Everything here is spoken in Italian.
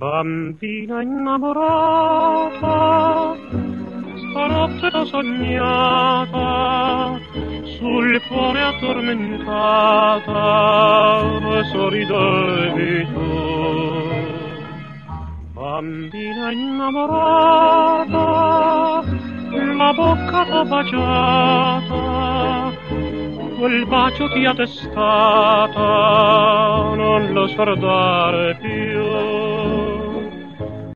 Bambina innamorata, stanotte t'ho sognata, sul cuore addormentata, sorridevi tu. Bambina innamorata, la bocca t'ha baciata, quel bacio ti ha testata, non lo scordare più.